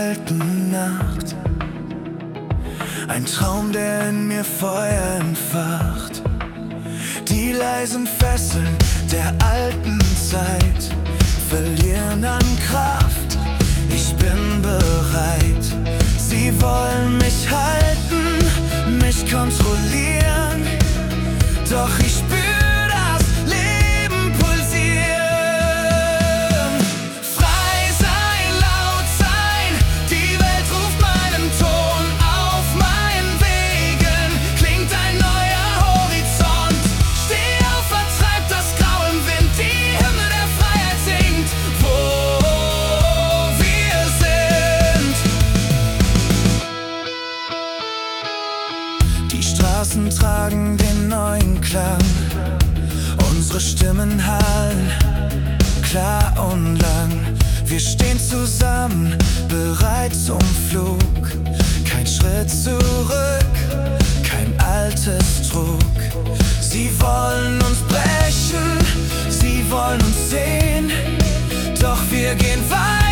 kalten Nacht. Ein Traum, der in mir Feuer entfacht. Die leisen Fesseln der alten Zeit verlieren an Kraft. Ich bin bereit. Sie wollen mich halten, mich kontrollieren. Doch ich spür das Leben pulsieren. Frei sein, laut sein, die Welt ruft meinen Ton. Auf meinen Wegen klingt ein neuer Horizont. Steh auf, vertreib das Grau im Wind, die Hymne der Freiheit singt, wo wir sind. Die Straßen tragen den neuen Klang. Unsere Stimmen hallen, klar und lang. Wir stehen zusammen, bereit zum Flug. Kein Schritt zurück, kein altes Trug. Sie wollen uns brechen, sie wollen uns sehen. Doch wir gehen weiter.